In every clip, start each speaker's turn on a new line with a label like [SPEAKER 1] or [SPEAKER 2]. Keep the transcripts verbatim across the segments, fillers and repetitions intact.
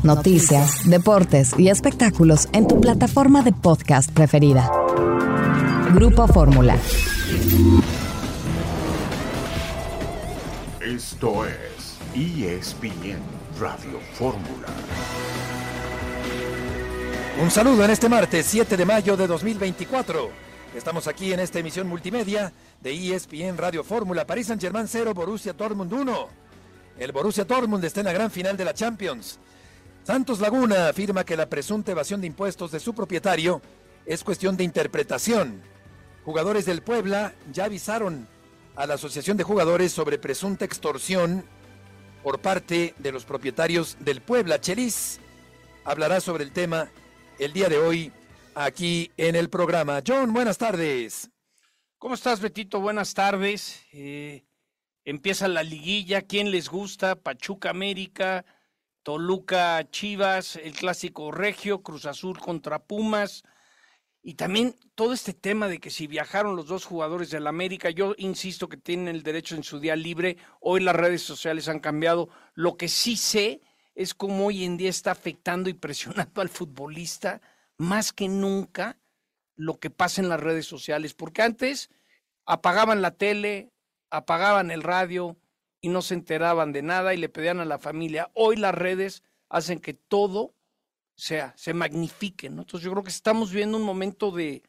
[SPEAKER 1] noticias, deportes y espectáculos en tu plataforma de podcast preferida. Grupo Fórmula.
[SPEAKER 2] Esto es E S P N Radio Fórmula.
[SPEAKER 3] Un saludo en este martes siete de mayo de dos mil veinticuatro. Estamos aquí en esta emisión multimedia de E S P N Radio Fórmula. Paris Saint-Germain cero, Borussia Dortmund uno. El Borussia Dortmund está en la gran final de la Champions. Santos Laguna afirma que la presunta evasión de impuestos de su propietario es cuestión de interpretación. Jugadores del Puebla ya avisaron a la Asociación de Jugadores sobre presunta extorsión por parte de los propietarios del Puebla. Chelis hablará sobre el tema el día de hoy aquí en el programa. John, buenas tardes.
[SPEAKER 4] ¿Cómo estás, Betito? Buenas tardes. Eh, empieza la liguilla. ¿Quién les gusta? Pachuca América, Toluca Chivas, el clásico regio, Cruz Azul contra Pumas. Y también todo este tema de que si viajaron los dos jugadores del América, yo insisto que tienen el derecho en su día libre. Hoy las redes sociales han cambiado. Lo que sí sé es cómo hoy en día está afectando y presionando al futbolista más que nunca lo que pasa en las redes sociales. Porque antes apagaban la tele, apagaban el radio y no se enteraban de nada y le pedían a la familia. Hoy las redes hacen que todo sea, se magnifique, ¿no? Entonces yo creo que estamos viviendo un momento de,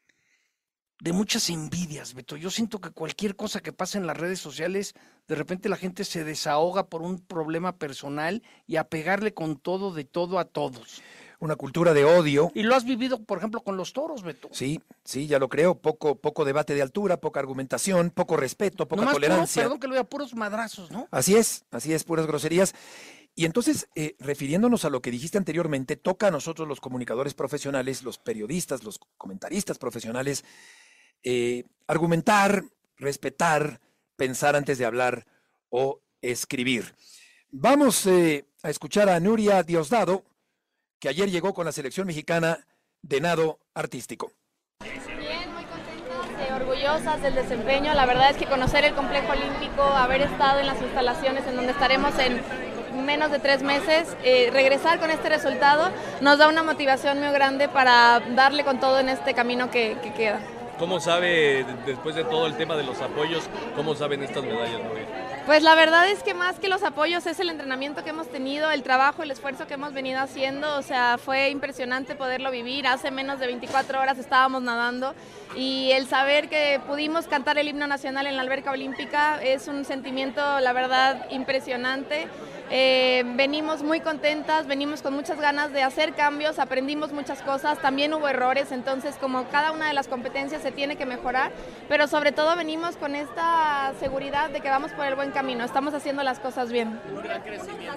[SPEAKER 4] de muchas envidias, Beto. Yo siento que cualquier cosa que pasa en las redes sociales, de repente la gente se desahoga por un problema personal y a pegarle con todo, de todo a todos.
[SPEAKER 3] Una cultura de odio.
[SPEAKER 4] Y lo has vivido, por ejemplo, con los toros, Beto.
[SPEAKER 3] Sí, sí, ya lo creo. Poco, poco debate de altura, poca argumentación, poco respeto, poca
[SPEAKER 4] Nomás
[SPEAKER 3] tolerancia.
[SPEAKER 4] Puro, perdón que lo diga, puros madrazos, ¿no?
[SPEAKER 3] Así es, así es, puras groserías. Y entonces, eh, refiriéndonos a lo que dijiste anteriormente, toca a nosotros los comunicadores profesionales, los periodistas, los comentaristas profesionales, eh, argumentar, respetar, pensar antes de hablar o escribir. Vamos eh, a escuchar a Nuria Diosdado, que ayer llegó con la selección mexicana de nado artístico.
[SPEAKER 5] Bien, muy contentas, eh, orgullosas del desempeño. La verdad es que conocer el complejo olímpico, haber estado en las instalaciones en donde estaremos en menos de tres meses, eh, regresar con este resultado nos da una motivación muy grande para darle con todo en este camino que, que queda.
[SPEAKER 6] ¿Cómo sabe, después de todo el tema de los apoyos, cómo saben estas medallas, Nuria?
[SPEAKER 5] Pues la verdad es que más que los apoyos es el entrenamiento que hemos tenido, el trabajo, el esfuerzo que hemos venido haciendo. O sea, fue impresionante poderlo vivir. Hace menos de veinticuatro horas estábamos nadando y el saber que pudimos cantar el himno nacional en la alberca olímpica es un sentimiento, la verdad, impresionante. Eh, venimos muy contentas, venimos con muchas ganas de hacer cambios, aprendimos muchas cosas, también hubo errores, entonces como cada una de las competencias se tiene que mejorar, pero sobre todo venimos con esta seguridad de que vamos por el buen camino, estamos haciendo las cosas bien.
[SPEAKER 6] Un gran crecimiento.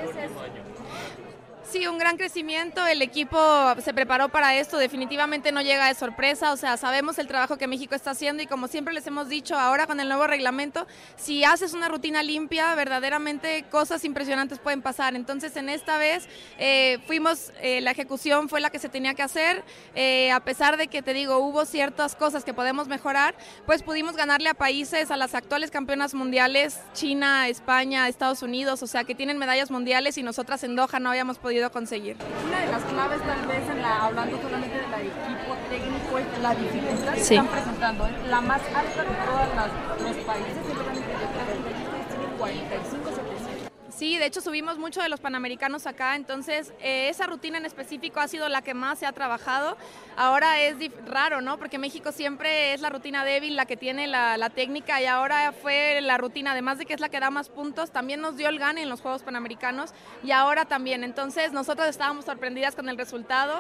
[SPEAKER 5] Sí, un gran crecimiento, el equipo se preparó para esto, definitivamente no llega de sorpresa, o sea, sabemos el trabajo que México está haciendo y como siempre les hemos dicho, ahora con el nuevo reglamento, si haces una rutina limpia, verdaderamente cosas impresionantes pueden pasar, entonces en esta vez eh, fuimos, eh, la ejecución fue la que se tenía que hacer, eh, a pesar de que te digo, hubo ciertas cosas que podemos mejorar, pues pudimos ganarle a países, a las actuales campeonas mundiales, China, España, Estados Unidos, o sea, que tienen medallas mundiales y nosotras en Doha no habíamos podido conseguir.
[SPEAKER 7] Una de las claves tal vez en la, hablando solamente del equipo técnico, es la dificultad que
[SPEAKER 5] sí.
[SPEAKER 7] están presentando, es la más alta de todos los países, simplemente tiene cuarenta y cinco setecientos.
[SPEAKER 5] Sí, de hecho subimos mucho de los panamericanos acá, entonces eh, esa rutina en específico ha sido la que más se ha trabajado. Ahora es dif- raro, ¿no? Porque México siempre es la rutina débil, la que tiene la, la técnica, y ahora fue la rutina, además de que es la que da más puntos, también nos dio el gane en los Juegos Panamericanos y ahora también. Entonces nosotros estábamos sorprendidas con el resultado.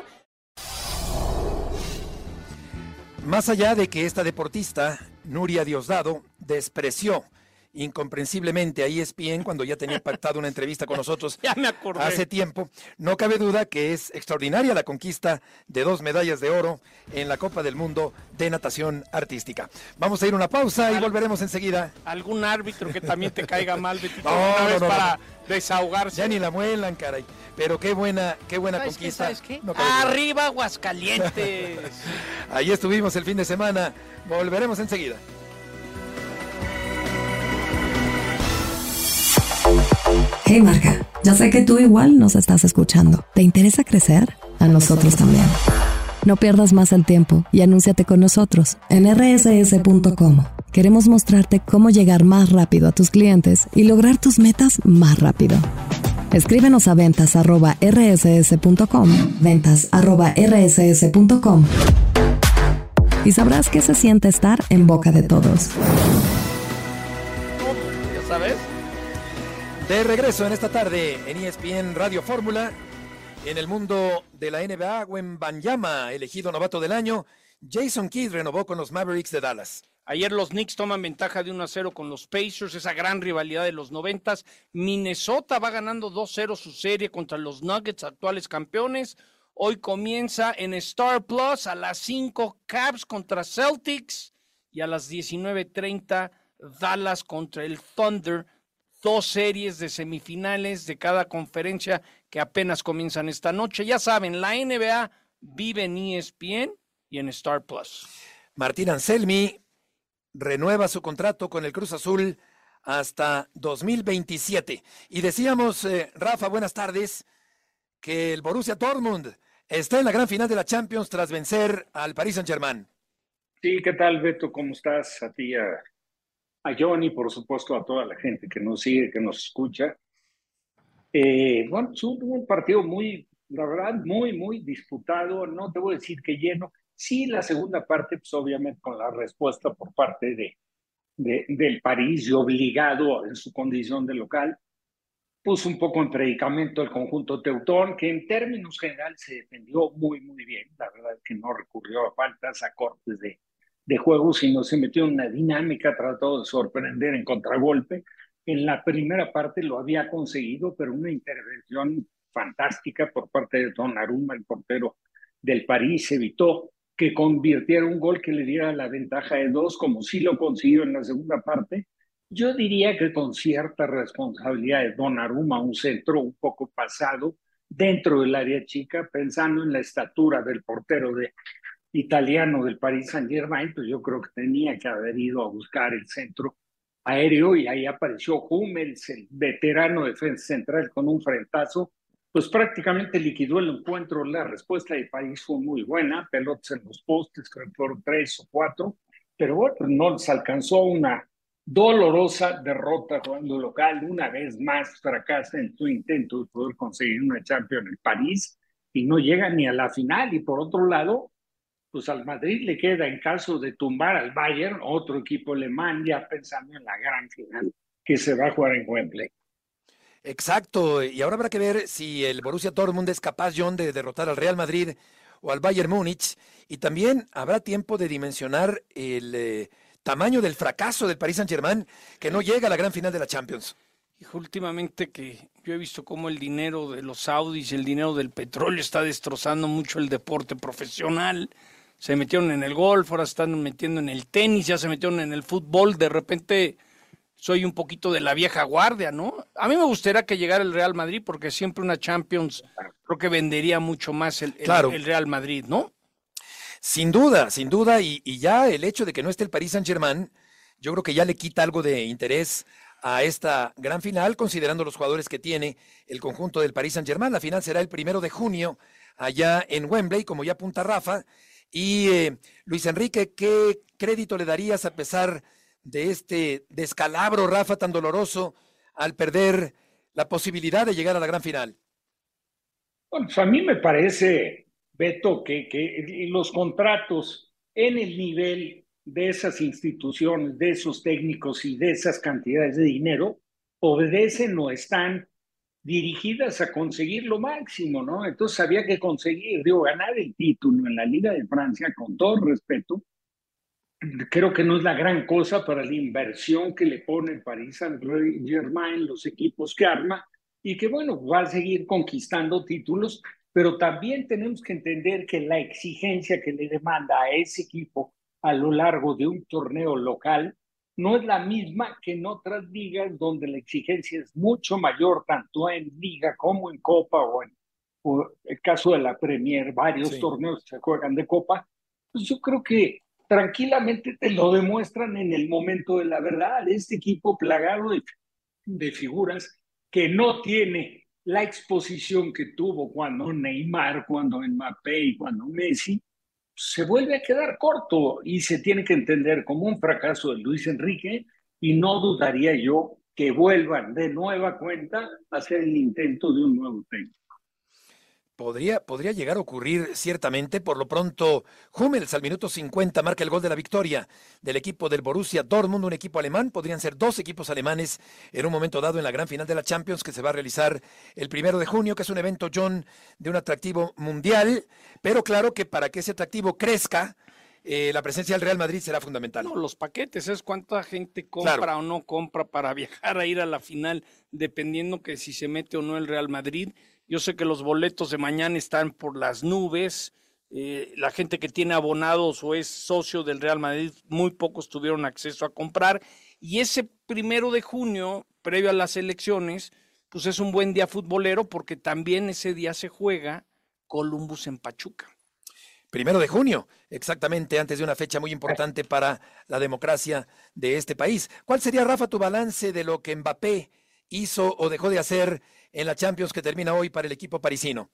[SPEAKER 3] Más allá de que esta deportista, Nuria Diosdado, despreció incomprensiblemente a E S P N cuando ya tenía pactado una entrevista con nosotros
[SPEAKER 4] Ya me acordé.
[SPEAKER 3] hace tiempo. No cabe duda que es extraordinaria la conquista de dos medallas de oro en la Copa del Mundo de Natación Artística. Vamos a ir a una pausa y volveremos enseguida.
[SPEAKER 4] ¿Algún árbitro que también te caiga mal, Betito?
[SPEAKER 3] No,
[SPEAKER 4] una
[SPEAKER 3] no,
[SPEAKER 4] vez
[SPEAKER 3] no,
[SPEAKER 4] para
[SPEAKER 3] no.
[SPEAKER 4] desahogarse.
[SPEAKER 3] Ya ni la muelan, caray. Pero qué buena, qué buena
[SPEAKER 4] ¿Sabes qué?
[SPEAKER 3] conquista.
[SPEAKER 4] ¿Sabes qué?
[SPEAKER 3] No cabe duda.
[SPEAKER 4] ¡Arriba, Aguascalientes!
[SPEAKER 3] Ahí estuvimos el fin de semana. Volveremos enseguida.
[SPEAKER 1] Hey marca, Ya sé que tú igual nos estás escuchando. ¿Te interesa crecer? A nosotros también. No pierdas más el tiempo y anúnciate con nosotros en erre ese ese punto com. Queremos mostrarte cómo llegar más rápido a tus clientes y lograr tus metas más rápido. Escríbenos a ventas arroba erre ese ese punto com, ventas arroba erre ese ese punto com, y sabrás qué se siente estar en boca de todos.
[SPEAKER 4] ¿Ya sabes?
[SPEAKER 3] De regreso en esta tarde en E S P N Radio Fórmula. En el mundo de la N B A, Wembanyama, elegido novato del año. Jason Kidd renovó con los Mavericks de Dallas.
[SPEAKER 4] Ayer los Knicks toman ventaja de uno a cero con los Pacers, esa gran rivalidad de los noventas. Minnesota va ganando dos cero su serie contra los Nuggets, actuales campeones. Hoy comienza en Star Plus a las cinco Cavs contra Celtics y a las diecinueve treinta Dallas contra el Thunder. Dos series de semifinales de cada conferencia que apenas comienzan esta noche. Ya saben, la N B A vive en E S P N y en Star Plus.
[SPEAKER 3] Martín Anselmi renueva su contrato con el Cruz Azul hasta dos mil veintisiete. Y decíamos, eh, Rafa, buenas tardes, que el Borussia Dortmund está en la gran final de la Champions tras vencer al Paris Saint-Germain.
[SPEAKER 8] Sí, ¿qué tal, Beto? ¿Cómo estás? A ti, a, a Johnny, por supuesto, a toda la gente que nos sigue, que nos escucha. Eh, bueno, es un, un partido muy, la verdad, muy, muy disputado. No te voy a decir que lleno. Sí, la segunda parte, pues obviamente con la respuesta por parte de, de, del París y obligado en su condición de local, puso un poco en predicamento el conjunto teutón, que en términos generales se defendió muy, muy bien. La verdad es que no recurrió a faltas, a cortes de, de juego, sino se metió en una dinámica, trató de sorprender en contragolpe. En la primera parte lo había conseguido, pero una intervención fantástica por parte de Donnarumma, el portero del París, evitó que convirtiera un gol que le diera la ventaja de dos, como sí lo consiguió en la segunda parte. Yo diría que con cierta responsabilidad de Donnarumma, un centro un poco pasado dentro del área chica, pensando en la estatura del portero de, italiano del Paris Saint-Germain, pues yo creo que tenía que haber ido a buscar el centro aéreo y ahí apareció Hummels, el veterano defensa central, con un frentazo, pues prácticamente liquidó el encuentro. La respuesta de París fue muy buena, pelotas en los postes, creo que fueron tres o cuatro, pero bueno, pues no les alcanzó. Una dolorosa derrota jugando local. Una vez más fracasa en su intento de poder conseguir una Champions en París y no llega ni a la final. Y por otro lado, pues al Madrid le queda, en caso de tumbar al Bayern, otro equipo alemán, ya pensando en la gran final que se va a jugar en Wembley.
[SPEAKER 3] Exacto, y ahora habrá que ver si el Borussia Dortmund es capaz, John, de derrotar al Real Madrid o al Bayern Múnich, y también habrá tiempo de dimensionar el eh, tamaño del fracaso del Paris Saint-Germain, que no llega a la gran final de la Champions.
[SPEAKER 4] Hijo, últimamente que yo he visto cómo el dinero de los saudis y el dinero del petróleo está destrozando mucho el deporte profesional. Se metieron en el golf, ahora están metiendo en el tenis, ya se metieron en el fútbol. De repente soy un poquito de la vieja guardia, ¿no? A mí me gustaría que llegara el Real Madrid, porque siempre una Champions creo que vendería mucho más el, el,
[SPEAKER 3] claro.
[SPEAKER 4] el Real Madrid, ¿no?
[SPEAKER 3] Sin duda, sin duda, y, y ya el hecho de que no esté el Paris Saint-Germain, yo creo que ya le quita algo de interés a esta gran final, considerando los jugadores que tiene el conjunto del Paris Saint-Germain. La final será el primero de junio, allá en Wembley, como ya apunta Rafa. Y eh, Luis Enrique, ¿qué crédito le darías a pesar de este descalabro, Rafa, tan doloroso, al perder la posibilidad de llegar a la gran final?
[SPEAKER 8] Bueno, pues a mí me parece, Beto, que, que los contratos en el nivel de esas instituciones, de esos técnicos y de esas cantidades de dinero obedecen o están dirigidas a conseguir lo máximo, ¿no? Entonces había que conseguir, digo, ganar el título en la Liga de Francia, con todo respeto. Creo que no es la gran cosa para la inversión que le pone el Paris Saint-Germain, los equipos que arma, y que, bueno, va a seguir conquistando títulos, pero también tenemos que entender que la exigencia que le demanda a ese equipo a lo largo de un torneo local no es la misma que en otras ligas, donde la exigencia es mucho mayor, tanto en liga como en copa, o en o el caso de la Premier, varios sí. torneos se juegan de copa. Pues yo creo que tranquilamente te lo demuestran en el momento de la verdad. Este equipo plagado de, de figuras que no tiene la exposición que tuvo cuando Neymar, cuando Mbappé y cuando Messi, se vuelve a quedar corto y se tiene que entender como un fracaso de Luis Enrique y no dudaría yo que vuelvan de nueva cuenta a hacer el intento de un nuevo técnico.
[SPEAKER 3] Podría, podría llegar a ocurrir ciertamente. Por lo pronto, Hummels al minuto cincuenta marca el gol de la victoria del equipo del Borussia Dortmund, un equipo alemán. Podrían ser dos equipos alemanes en un momento dado en la gran final de la Champions que se va a realizar el primero de junio, que es un evento, John, de un atractivo mundial. Pero claro que para que ese atractivo crezca, eh, la presencia del Real Madrid será fundamental.
[SPEAKER 4] No, los paquetes es cuánta gente compra claro. o no compra para viajar a ir a la final, dependiendo que si se mete o no el Real Madrid. Yo sé que los boletos de mañana están por las nubes, eh, la gente que tiene abonados o es socio del Real Madrid, muy pocos tuvieron acceso a comprar, y ese primero de junio, previo a las elecciones, pues es un buen día futbolero porque también ese día se juega Columbus en Pachuca.
[SPEAKER 3] Primero de junio, exactamente, antes de una fecha muy importante para la democracia de este país. ¿Cuál sería, Rafa, tu balance de lo que Mbappé hizo o dejó de hacer en la Champions que termina hoy para el equipo parisino?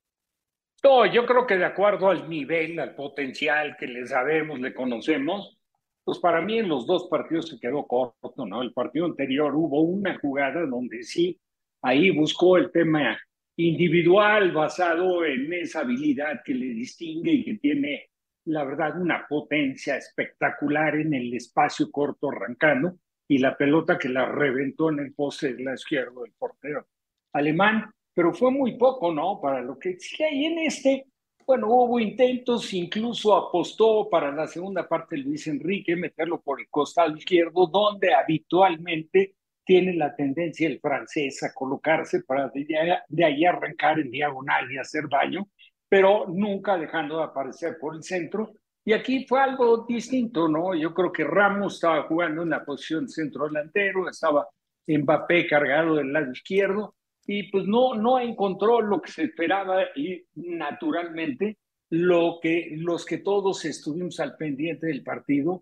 [SPEAKER 8] No, yo creo que de acuerdo al nivel, al potencial que le sabemos, le conocemos, pues para mí en los dos partidos se quedó corto, ¿no? El partido anterior hubo una jugada donde sí, ahí buscó el tema individual basado en esa habilidad que le distingue y que tiene, la verdad, una potencia espectacular en el espacio corto arrancando y la pelota que la reventó en el poste de la izquierda del portero alemán, pero fue muy poco, ¿no? Para lo que exige. Y en este, bueno, hubo intentos, incluso apostó para la segunda parte Luis Enrique, meterlo por el costado izquierdo, donde habitualmente tiene la tendencia el francés a colocarse para de, de ahí arrancar en diagonal y hacer daño, pero nunca dejando de aparecer por el centro. Y aquí fue algo distinto, ¿no? Yo creo que Ramos estaba jugando en la posición de centro delantero, estaba Mbappé cargado del lado izquierdo, y pues no, no encontró lo que se esperaba y naturalmente lo que, los que todos estuvimos al pendiente del partido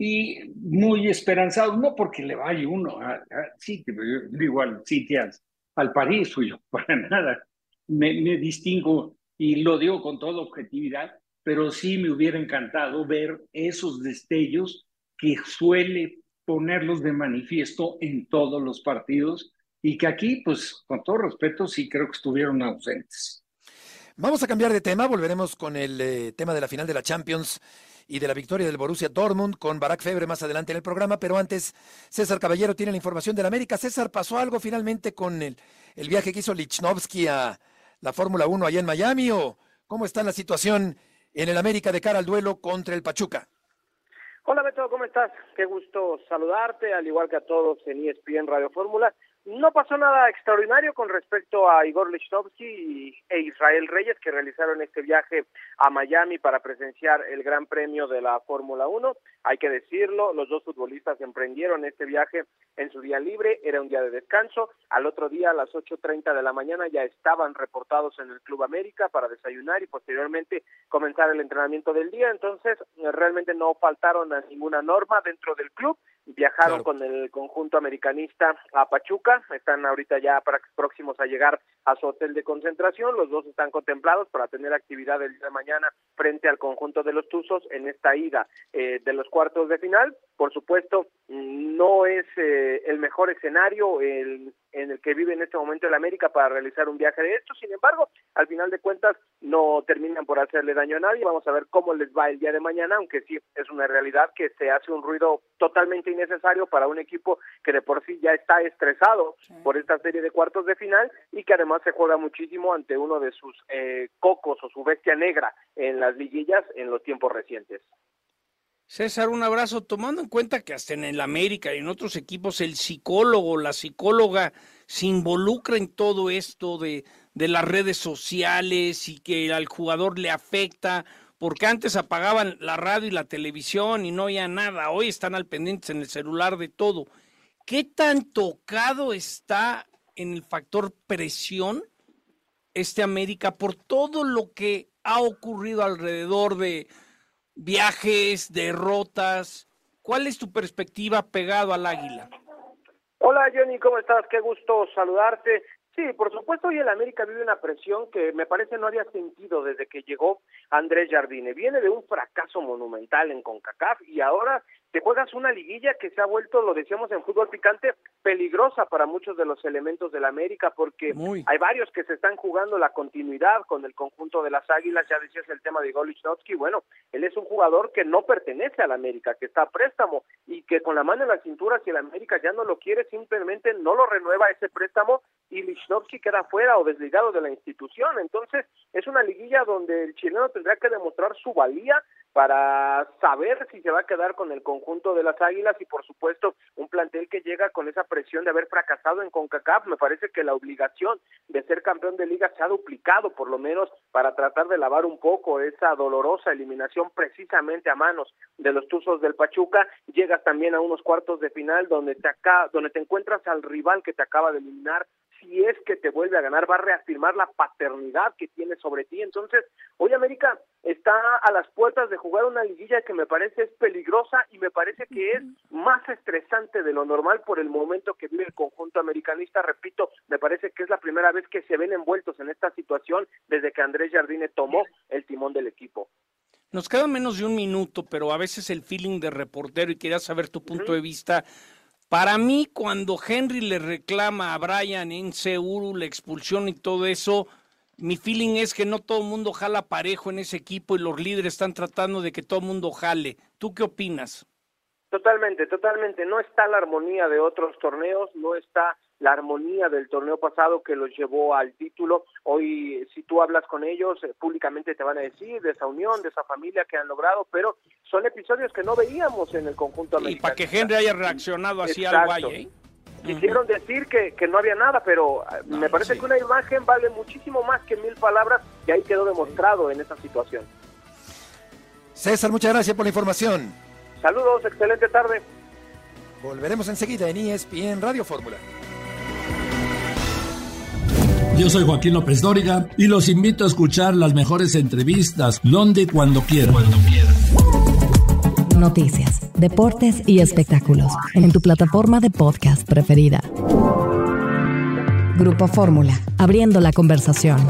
[SPEAKER 8] y muy esperanzados, no porque le vaya uno a, a City, digo al City, al, al París, yo para nada, me, me distingo y lo digo con toda objetividad, pero sí me hubiera encantado ver esos destellos que suele ponerlos de manifiesto en todos los partidos y que aquí, pues, con todo respeto, sí creo que estuvieron ausentes.
[SPEAKER 3] Vamos a cambiar de tema, volveremos con el eh, tema de la final de la Champions y de la victoria del Borussia Dortmund con Barak Febre más adelante en el programa, pero antes, César Caballero tiene la información del América. César, ¿pasó algo finalmente con el, el viaje que hizo Lichnowsky a la Fórmula uno allá en Miami o cómo está la situación en el América de cara al duelo contra el Pachuca?
[SPEAKER 9] Hola Beto, ¿cómo estás? Qué gusto saludarte, al igual que a todos en E S P N Radio Fórmula. No pasó nada extraordinario con respecto a Igor Lichnowsky e Israel Reyes, que realizaron este viaje a Miami para presenciar el Gran Premio de la Fórmula uno. Hay que decirlo, los dos futbolistas emprendieron este viaje en su día libre, era un día de descanso. Al otro día, a las ocho treinta de la mañana, ya estaban reportados en el Club América para desayunar y posteriormente comenzar el entrenamiento del día. Entonces, realmente no faltaron a ninguna norma dentro del club. Viajaron claro. con el conjunto americanista a Pachuca, están ahorita ya próximos a llegar a su hotel de concentración, los dos están contemplados para tener actividad el día de mañana frente al conjunto de los Tuzos en esta ida eh, de los cuartos de final. Por supuesto, no es eh, el mejor escenario el, en el que vive en este momento el América para realizar un viaje de estos, sin embargo, al final de cuentas no terminan por hacerle daño a nadie. Vamos a ver cómo les va el día de mañana, aunque sí es una realidad que se hace un ruido totalmente innecesario para un equipo que de por sí ya está estresado sí. por esta serie de cuartos de final y que además se juega muchísimo ante uno de sus eh, cocos o su bestia negra en las liguillas en los tiempos recientes.
[SPEAKER 4] César, un abrazo, tomando en cuenta que hasta en el América y en otros equipos el psicólogo, la psicóloga se involucra en todo esto de, de las redes sociales y que al jugador le afecta, porque antes apagaban la radio y la televisión y no oía nada, hoy están al pendiente en el celular de todo. ¿Qué tan tocado está en el factor presión este América por todo lo que ha ocurrido alrededor de viajes, derrotas? ¿Cuál es tu perspectiva pegado al Águila?
[SPEAKER 9] Hola Johnny, ¿cómo estás? Qué gusto saludarte. Sí, por supuesto, hoy el América vive una presión que me parece no había sentido desde que llegó Andrés Jardine. Viene de un fracaso monumental en CONCACAF y ahora te juegas una liguilla que se ha vuelto, lo decíamos en Fútbol Picante, peligrosa para muchos de los elementos del América, porque Muy. hay varios que se están jugando la continuidad con el conjunto de las Águilas. Ya decías el tema de Igor Lichnowsky. Bueno, él es un jugador que no pertenece al América, que está a préstamo y que con la mano en la cintura, si el América ya no lo quiere, simplemente no lo renueva ese préstamo y Lichnowsky queda fuera o desligado de la institución. Entonces es una liguilla donde el chileno tendrá que demostrar su valía para saber si se va a quedar con el conjunto de las Águilas y por supuesto un plantel que llega con esa presión de haber fracasado en CONCACAF. Me parece que la obligación de ser campeón de liga se ha duplicado, por lo menos para tratar de lavar un poco esa dolorosa eliminación precisamente a manos de los Tuzos del Pachuca. Llegas también a unos cuartos de final donde te acá, donde te encuentras al rival que te acaba de eliminar. Si es que te vuelve a ganar, va a reafirmar la paternidad que tiene sobre ti. Entonces, hoy América está a las puertas de jugar una liguilla que me parece es peligrosa y me parece que es más estresante de lo normal por el momento que vive el conjunto americanista. Repito, me parece que es la primera vez que se ven envueltos en esta situación desde que Andrés Jardine tomó el timón del equipo.
[SPEAKER 4] Nos queda menos de un minuto, pero a veces el feeling de reportero, y quería saber tu punto uh-huh. de vista. Para mí, cuando Henry le reclama a Brian en Seúl la expulsión y todo eso, mi feeling es que no todo el mundo jala parejo en ese equipo y los líderes están tratando de que todo el mundo jale. ¿Tú qué opinas?
[SPEAKER 9] Totalmente, totalmente. No está la armonía de otros torneos, no está la armonía del torneo pasado que los llevó al título. Hoy, si tú hablas con ellos, eh, públicamente te van a decir de esa unión, de esa familia que han logrado, pero son episodios que no veíamos en el conjunto americano.
[SPEAKER 4] Y para que Henry haya reaccionado así al Valle, ¿eh?
[SPEAKER 9] Quisieron uh-huh. decir que, que no había nada, pero no, me parece sí. que una imagen vale muchísimo más que mil palabras, y ahí quedó demostrado en esa situación.
[SPEAKER 3] César, muchas gracias por la información.
[SPEAKER 9] Saludos, excelente tarde.
[SPEAKER 3] Volveremos enseguida en E S P N Radio Fórmula.
[SPEAKER 10] Yo soy Joaquín López Dóriga y los invito a escuchar las mejores entrevistas donde y cuando quieran. Cuando quieran.
[SPEAKER 1] Noticias, deportes y espectáculos en tu plataforma de podcast preferida. Grupo Fórmula, abriendo la conversación.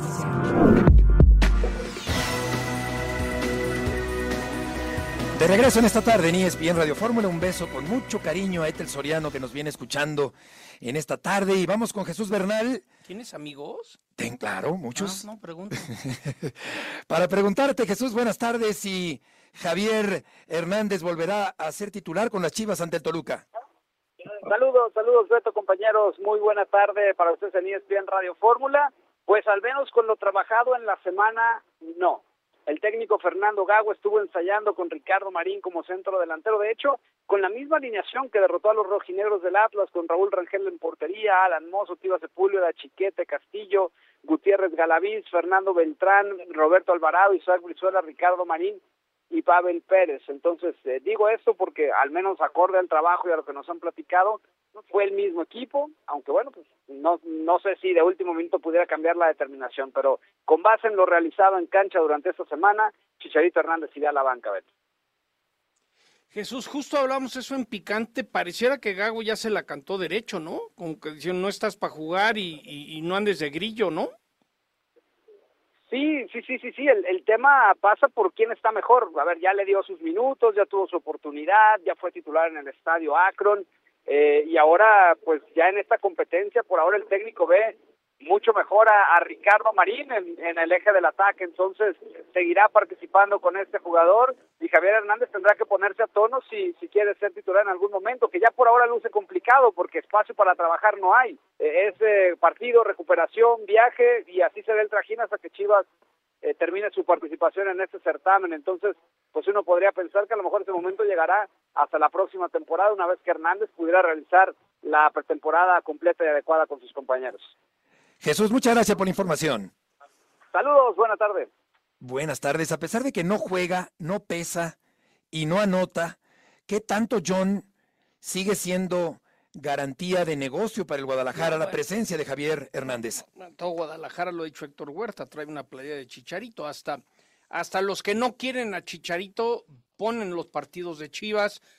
[SPEAKER 3] De regreso en esta tarde en E S P N Radio Fórmula, un beso con mucho cariño a Ethel Soriano que nos viene escuchando en esta tarde y vamos con Jesús Bernal.
[SPEAKER 4] ¿Tienes amigos?
[SPEAKER 3] Ten, claro, muchos.
[SPEAKER 4] No, no, pregunto.
[SPEAKER 3] Para preguntarte, Jesús, buenas tardes, si Javier Hernández volverá a ser titular con las Chivas ante el Toluca.
[SPEAKER 11] Saludos, saludos, Beto, compañeros, muy buena tarde para ustedes en E S P N Radio Fórmula. Pues al menos con lo trabajado en la semana, no. El técnico Fernando Gago estuvo ensayando con Ricardo Marín como centro delantero, de hecho, con la misma alineación que derrotó a los rojinegros del Atlas, con Raúl Rangel en portería, Alan Mozo, Tiva Sepúlveda, Chiquete, Castillo, Gutiérrez Galaviz, Fernando Beltrán, Roberto Alvarado, Isaac Brizuela, Ricardo Marín y Pavel Pérez. Entonces, eh, digo esto porque al menos acorde al trabajo y a lo que nos han platicado, fue el mismo equipo, aunque bueno, pues no no sé si de último minuto pudiera cambiar la determinación, pero con base en lo realizado en cancha durante esta semana, Chicharito Hernández irá a la banca, Beto.
[SPEAKER 4] Jesús, justo hablamos eso en Picante, pareciera que Gago ya se la cantó derecho, ¿no? Como que dicen, no estás para jugar y, y, y no andes de grillo, ¿no?
[SPEAKER 11] Sí, sí, sí, sí, sí, el, el tema pasa por quién está mejor. A ver, ya le dio sus minutos, ya tuvo su oportunidad, ya fue titular en el estadio Akron, eh, y ahora, pues ya en esta competencia, por ahora el técnico ve mucho mejor a, a Ricardo Marín en, en el eje del ataque, entonces seguirá participando con este jugador y Javier Hernández tendrá que ponerse a tono si, si quiere ser titular en algún momento, que ya por ahora luce complicado porque espacio para trabajar no hay, eh, es eh, partido, recuperación, viaje y así se ve el trajín hasta que Chivas eh, termine su participación en este certamen. Entonces pues uno podría pensar que a lo mejor ese momento llegará hasta la próxima temporada, una vez que Hernández pudiera realizar la pretemporada completa y adecuada con sus compañeros.
[SPEAKER 3] Jesús, muchas gracias por la información.
[SPEAKER 11] Saludos, buenas tardes.
[SPEAKER 3] Buenas tardes. A pesar de que no juega, no pesa y no anota, ¿qué tanto John sigue siendo garantía de negocio para el Guadalajara no, la presencia de Javier Hernández?
[SPEAKER 4] Todo Guadalajara, lo ha dicho Héctor Huerta, trae una playa de Chicharito. Hasta, hasta los que no quieren a Chicharito ponen los partidos de Chivas.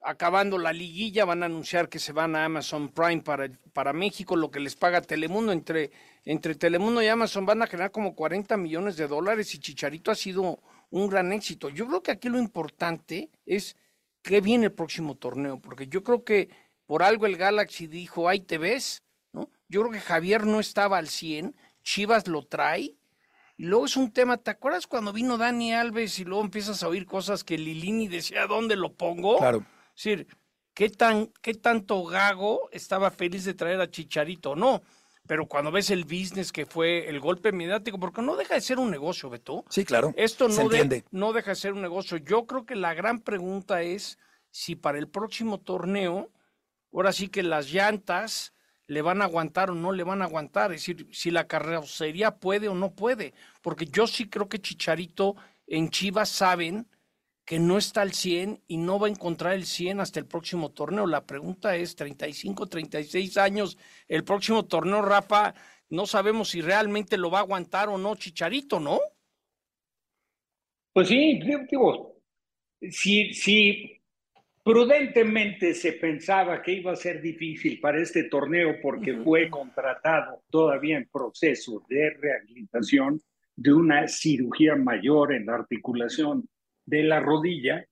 [SPEAKER 4] acabando la liguilla van a anunciar que se van a Amazon Prime para, para México, lo que les paga Telemundo. Entre, entre Telemundo y Amazon van a generar como cuarenta millones de dólares y Chicharito ha sido un gran éxito. Yo creo que aquí lo importante es qué viene el próximo torneo, porque yo creo que por algo el Galaxy dijo, ahí te ves, ¿no? Yo creo que Javier no estaba al cien, Chivas lo trae, y luego es un tema, ¿te acuerdas cuando vino Dani Alves y luego empiezas a oír cosas que Lilini decía, ¿dónde lo pongo?
[SPEAKER 3] Claro.
[SPEAKER 4] Es decir, ¿qué, tan, qué tanto Gago estaba feliz de traer a Chicharito? No, pero cuando ves el business que fue el golpe mediático, porque no deja de ser un negocio, Beto.
[SPEAKER 3] Sí, claro,
[SPEAKER 4] Esto
[SPEAKER 3] se
[SPEAKER 4] no,
[SPEAKER 3] entiende.
[SPEAKER 4] de, no deja de ser un negocio. Yo creo que la gran pregunta es si para el próximo torneo, ahora sí que las llantas le van a aguantar o no le van a aguantar, es decir, si la carrocería puede o no puede, porque yo sí creo que Chicharito en Chivas saben que no está al cien y no va a encontrar el cien hasta el próximo torneo. La pregunta es, treinta y cinco, treinta y seis años, el próximo torneo, Rafa, no sabemos si realmente lo va a aguantar o no Chicharito, ¿no?
[SPEAKER 8] Pues sí, digo, si, si prudentemente se pensaba que iba a ser difícil para este torneo porque uh-huh. fue contratado todavía en proceso de rehabilitación de una cirugía mayor en la articulación de la rodilla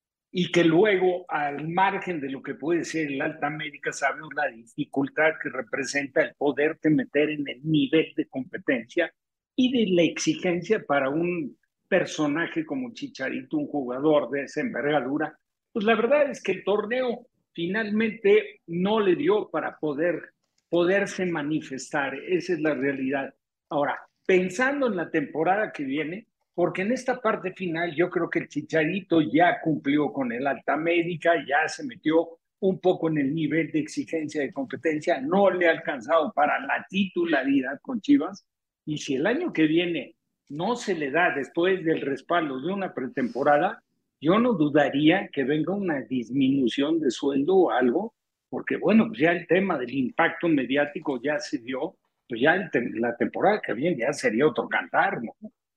[SPEAKER 8] y que luego al margen de lo que puede ser el alta médica sabemos la dificultad que representa el poderte meter en el nivel de competencia y de la exigencia para un personaje como Chicharito, un jugador de esa envergadura. Pues la verdad es que el torneo finalmente no le dio para poder poderse manifestar, esa es la realidad. Ahora, pensando en la temporada que viene, porque en esta parte final yo creo que el Chicharito ya cumplió con el alta médica, ya se metió un poco en el nivel de exigencia de competencia, no le ha alcanzado para la titularidad con Chivas, y si el año que viene no se le da después del respaldo de una pretemporada, yo no dudaría que venga una disminución de sueldo o algo, porque bueno, pues ya el tema del impacto mediático ya se dio, pues ya el te- la temporada que viene ya sería otro cantar, ¿no?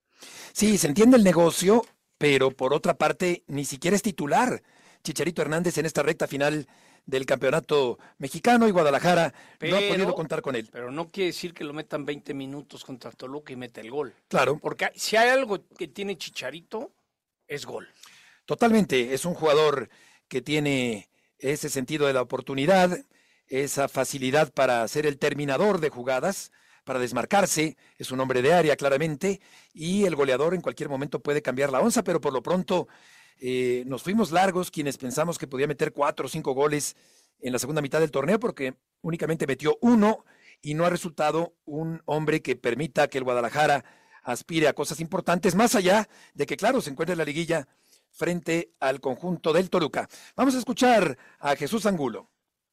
[SPEAKER 3] Sí, se entiende el negocio, pero por otra parte ni siquiera es titular Chicharito Hernández en esta recta final del campeonato mexicano y Guadalajara
[SPEAKER 4] pero,
[SPEAKER 3] no ha podido contar con él.
[SPEAKER 4] Pero no quiere decir que lo metan veinte minutos contra Toluca y mete el gol.
[SPEAKER 3] Claro.
[SPEAKER 4] Porque si hay algo que tiene Chicharito, es gol.
[SPEAKER 3] Totalmente, es un jugador que tiene ese sentido de la oportunidad, esa facilidad para ser el terminador de jugadas, para desmarcarse, es un hombre de área claramente, y el goleador en cualquier momento puede cambiar la onza, pero por lo pronto eh, nos fuimos largos quienes pensamos que podía meter cuatro o cinco goles en la segunda mitad del torneo, porque únicamente metió uno y no ha resultado un hombre que permita que el Guadalajara aspire a cosas importantes, más allá de que, claro, se encuentra en la liguilla frente al conjunto del Toluca. Vamos a escuchar a Jesús Angulo.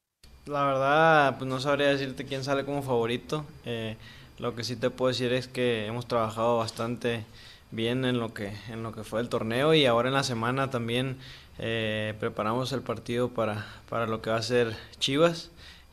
[SPEAKER 12] La verdad, pues no sabría decirte quién sale como favorito. Eh, lo que sí te puedo decir es que hemos trabajado bastante bien en lo que en lo que fue el torneo y ahora en la semana también eh, preparamos el partido para, para lo que va a ser Chivas.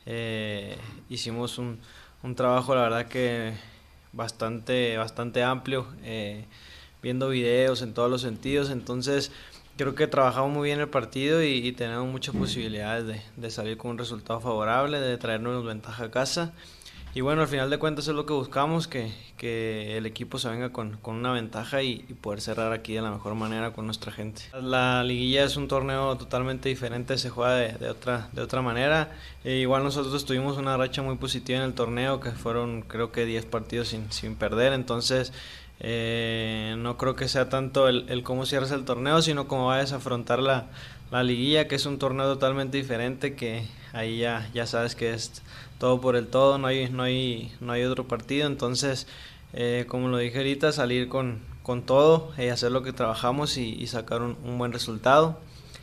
[SPEAKER 12] Eh, hicimos un, un trabajo, la verdad que bastante, bastante amplio, eh, viendo videos en todos los sentidos, entonces creo que trabajamos muy bien el partido y, y tenemos muchas posibilidades de, de salir con un resultado favorable, de traernos ventaja a casa. Y bueno, al final de cuentas es lo que buscamos, que, que el equipo se venga con, con una ventaja y, y poder cerrar aquí de la mejor manera con nuestra gente. La liguilla es un torneo totalmente diferente, se juega de, de, otra, de otra manera. E igual nosotros tuvimos una racha muy positiva en el torneo, que fueron creo que diez partidos sin, sin perder, entonces eh, no creo que sea tanto el, el cómo cierres el torneo, sino cómo vayas a afrontar la, la liguilla, que es un torneo totalmente diferente, que ahí ya, ya sabes que es todo por el todo, no hay, no hay, no hay otro partido, entonces eh, como lo dije ahorita, salir con, con todo, eh, hacer lo que trabajamos y, y sacar un, un buen resultado.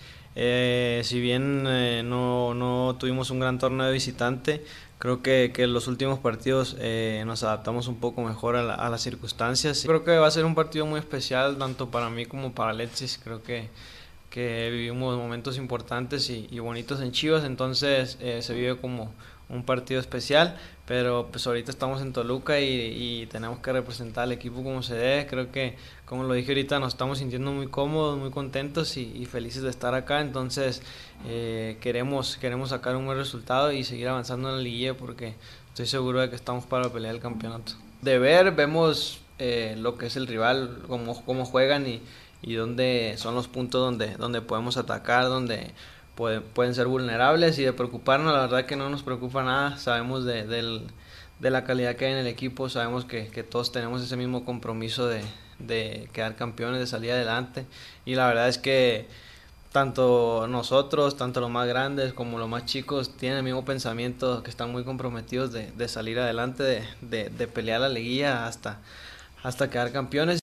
[SPEAKER 12] Eh, si bien eh, no, no tuvimos un gran torneo de visitante, creo que, que en los últimos partidos eh, nos adaptamos un poco mejor a, la, a las circunstancias. Creo que va a ser un partido muy especial, tanto para mí como para Alexis. Creo que, que vivimos momentos importantes y, y bonitos en Chivas, entonces eh, se vive como un partido especial, pero pues ahorita estamos en Toluca y, y tenemos que representar al equipo como se debe. Creo que, como lo dije ahorita, nos estamos sintiendo muy cómodos, muy contentos y, y felices de estar acá. Entonces eh, queremos, queremos sacar un buen resultado y seguir avanzando en la liguilla, porque estoy seguro de que estamos para pelear el campeonato. De ver, vemos eh, lo que es el rival, cómo, cómo juegan y, y dónde son los puntos donde, donde podemos atacar, donde puede, pueden ser vulnerables, y de preocuparnos, la verdad que no nos preocupa nada. Sabemos de, del, de la calidad que hay en el equipo, sabemos que, que todos tenemos ese mismo compromiso de, de quedar campeones, de salir adelante, y la verdad es que tanto nosotros, tanto los más grandes como los más chicos, tienen el mismo pensamiento, que están muy comprometidos de, de salir adelante, de, de, de pelear la liguilla hasta, hasta quedar campeones.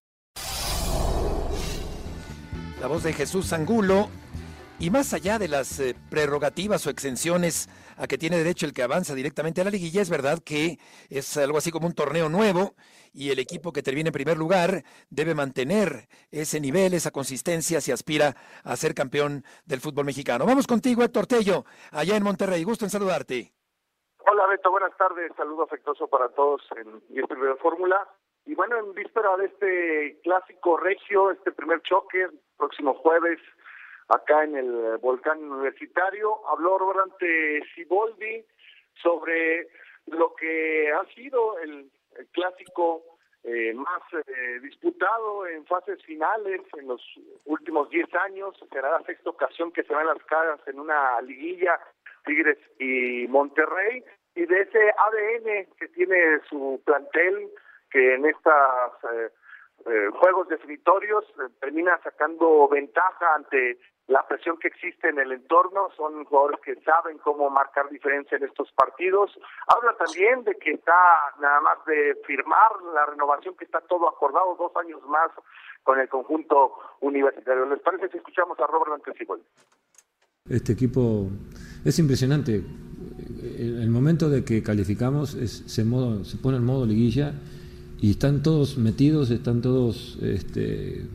[SPEAKER 3] La voz de Jesús Angulo. Y más allá de las eh, prerrogativas o exenciones a que tiene derecho el que avanza directamente a la liguilla, es verdad que es algo así como un torneo nuevo, y el equipo que termine en primer lugar debe mantener ese nivel, esa consistencia, si aspira a ser campeón del fútbol mexicano. Vamos contigo, Héctor Tello, allá en Monterrey. Gusto en saludarte.
[SPEAKER 13] Hola, Beto, buenas tardes. Saludo afectuoso para todos en E S P N Radio Fórmula. Y bueno, en víspera de este clásico regio, este primer choque, próximo jueves, acá en el Volcán Universitario, habló Roberante Siboldi sobre lo que ha sido el, el clásico eh, más eh, disputado en fases finales en los últimos diez años. Será la sexta ocasión que se ven las caras en una liguilla, Tigres y Monterrey, y de ese A D N que tiene su plantel, que en estas eh, eh, juegos definitorios eh, termina sacando ventaja ante la presión que existe en el entorno. Son jugadores que saben cómo marcar diferencia en estos partidos. Habla también de que está nada más de firmar la renovación, que está todo acordado, dos años más con el conjunto universitario. ¿Les parece si escuchamos a Robert Antecibol?
[SPEAKER 14] Este equipo es impresionante. El, el momento de que calificamos es, se, modo, se pone en modo liguilla y están todos metidos, están todos este,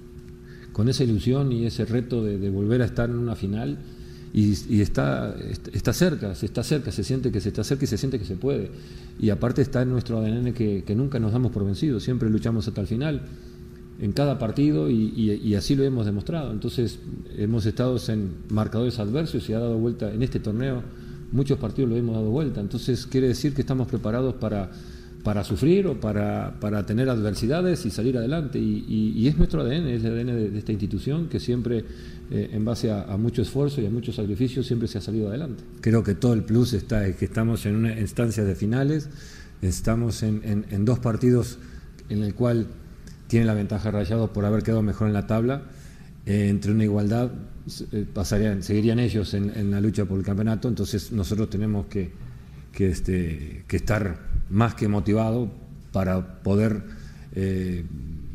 [SPEAKER 14] con esa ilusión y ese reto de, de volver a estar en una final, y, y está, está cerca, se está cerca, se siente que se está cerca y se siente que se puede. Y aparte está en nuestro A D N que, que nunca nos damos por vencidos, siempre luchamos hasta el final, en cada partido, y, y, y así lo hemos demostrado. Entonces hemos estado en marcadores adversos y ha dado vuelta en este torneo, muchos partidos lo hemos dado vuelta. Entonces quiere decir que estamos preparados para... para sufrir o para, para tener adversidades y salir adelante, y, y, y es nuestro A D N, es el A D N de, de esta institución, que siempre eh, en base a, a mucho esfuerzo y a muchos sacrificios siempre se ha salido adelante. Creo que todo el plus está en que estamos en una instancia de finales, estamos en, en, en dos partidos en el cual tiene la ventaja Rayados por haber quedado mejor en la tabla, eh, entre una igualdad eh, pasarían, seguirían ellos en, en la lucha por el campeonato. Entonces nosotros tenemos que, que, este, que estar más que motivado para poder eh,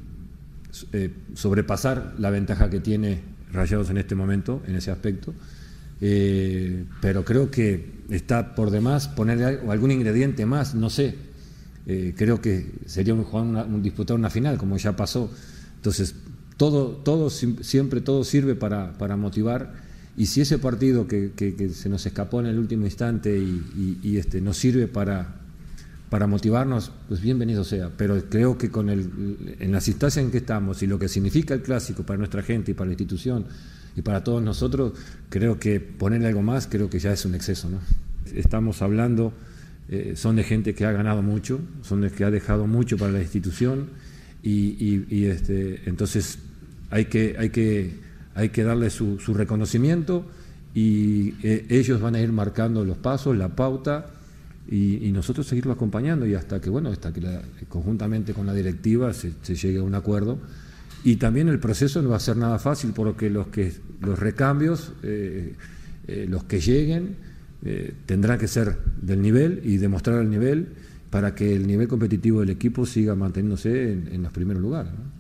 [SPEAKER 14] eh, sobrepasar la ventaja que tiene Rayados en este momento, en ese aspecto, eh, pero creo que está por demás ponerle algún ingrediente más, no sé, eh, creo que sería un, una, un disputar una final, como ya pasó. Entonces todo, todo siempre todo sirve para, para motivar, y si ese partido que, que, que se nos escapó en el último instante y, y, y este, nos sirve para para motivarnos, pues bienvenido sea. Pero creo que con el, en las instancias en que estamos y lo que significa el clásico para nuestra gente y para la institución y para todos nosotros, creo que ponerle algo más, creo que ya es un exceso, ¿no? Estamos hablando, eh, son de gente que ha ganado mucho, son de que ha dejado mucho para la institución, y, y, y este, entonces hay que, hay que, hay que darle su, su reconocimiento, y eh, ellos van a ir marcando los pasos, la pauta, Y, y nosotros seguirlo acompañando, y hasta que, bueno, hasta que la, conjuntamente con la directiva se, se llegue a un acuerdo. Y también el proceso no va a ser nada fácil, porque los que los recambios, eh, eh, los que lleguen, eh, tendrán que ser del nivel y demostrar el nivel para que el nivel competitivo del equipo siga manteniéndose en, en los primeros lugares, ¿no?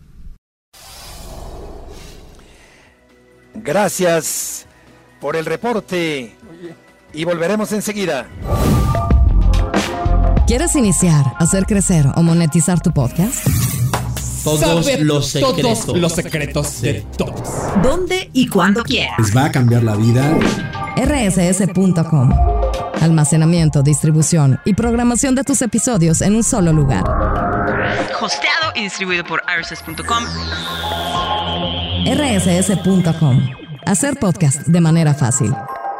[SPEAKER 3] Gracias por el reporte y volveremos enseguida.
[SPEAKER 1] ¿Quieres iniciar, hacer crecer o monetizar tu podcast?
[SPEAKER 15] Todos
[SPEAKER 16] Saber
[SPEAKER 15] los secretos.
[SPEAKER 16] Todos los secretos de todos.
[SPEAKER 17] ¿Dónde y cuándo quieras?
[SPEAKER 15] Les va a cambiar la vida.
[SPEAKER 1] R S S punto com. almacenamiento, distribución y programación de tus episodios en un solo lugar.
[SPEAKER 17] Hosteado y distribuido por R S S punto com.
[SPEAKER 1] R S S punto com. Hacer podcast de manera fácil.